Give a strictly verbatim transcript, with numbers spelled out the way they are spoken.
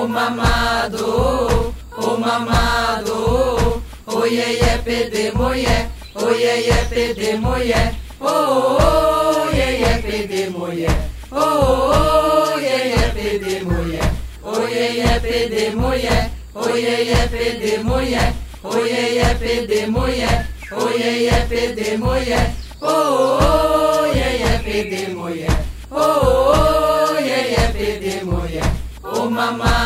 ô mamado, ô mamado, ô iê iê pede mulher, ô iê iê pede mulher, ô iê iê pede mulher, ô iê iê pede mulher, ô iê iê pede mulher, ô iê iê pede mulher, ô iê iê pede mulher, ô iê iê pede mulher, ô iê iê pede mulher, ô iê iê pede mulher, ô mamá